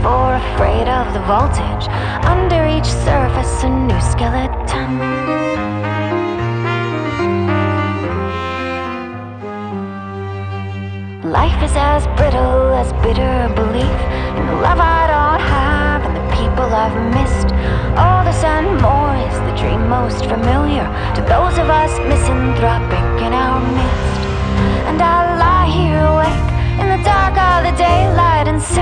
for afraid of the voltage. Under each surface a new skeleton. Life is as brittle as bitter belief in the love I don't have and the people I've missed. All this and more is the dream most familiar to those of us misanthropic in our midst. And I